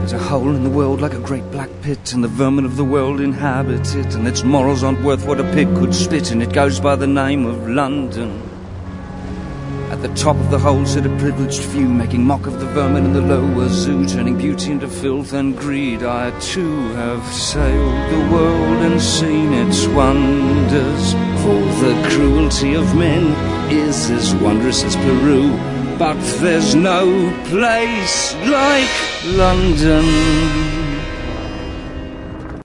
There's a hole in the world like a great black pit, and the vermin of the world inhabit it, and its morals aren't worth what a pig could spit, and it goes by the name of London. At the top of the hole sit a privileged few, making mock of the vermin in the lower zoo, turning beauty into filth and greed. I too have sailed the world and seen its wonders, for the cruelty of men is as wondrous as Peru. But there's no place like London.